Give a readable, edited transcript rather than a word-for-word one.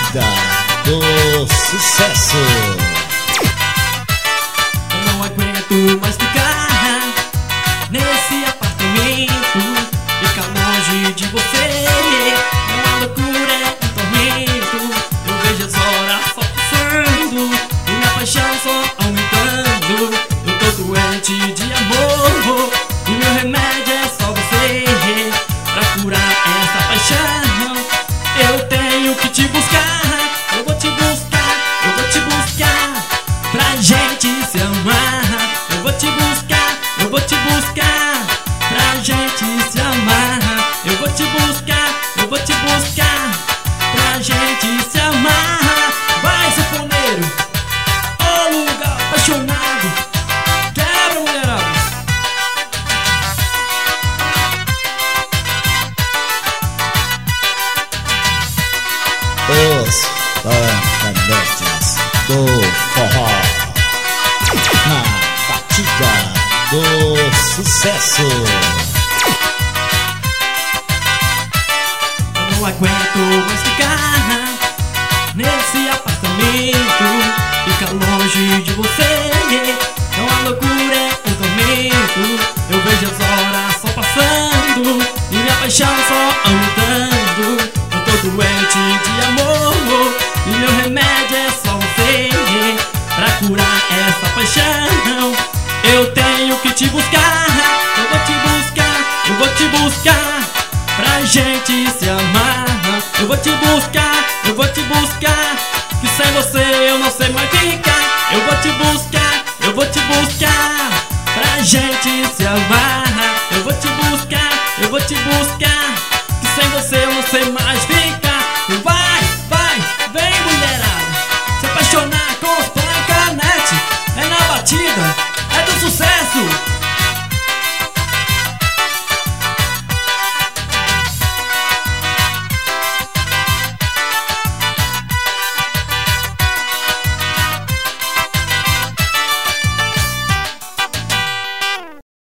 batida do sucesso. Eu não aguento mais ficar nesse apartamento, ficar longe de você é uma loucura, é um tormento. Eu vejo as horas só passando e minha paixão só aumentando. Eu tô doente de amor e meu remédio é só você. Pra curar essa paixão eu tenho que te buscar. Eu vou te buscar, eu vou te buscar pra gente se amar. Eu vou te buscar, eu vou te buscar pra gente se amar. Eu vou te buscar, eu vou te buscar pra gente se amar. Vai, sanfoneiro, ô lugar apaixonado, quebra, mulherada. Os fandantes do forró na batida do sucesso. Eu não aguento mais ficar nesse apartamento, ficar longe de você é uma loucura, é um tormento. Eu vejo as horas só passando e minha paixão só aumentando. Eu tô doente de amor e meu remédio é só você. Pra curar essa paixão eu tenho que te buscar. Eu vou te buscar, eu vou te buscar pra gente se amar. Eu vou te buscar, eu vou te buscar, que sem você eu não sei mais ficar. Eu vou te buscar, eu vou te buscar pra gente se amar. Eu vou te buscar, eu vou te buscar, que sem você eu não sei mais ficar. Vai, vai, vem, mulherada, se apaixonar com os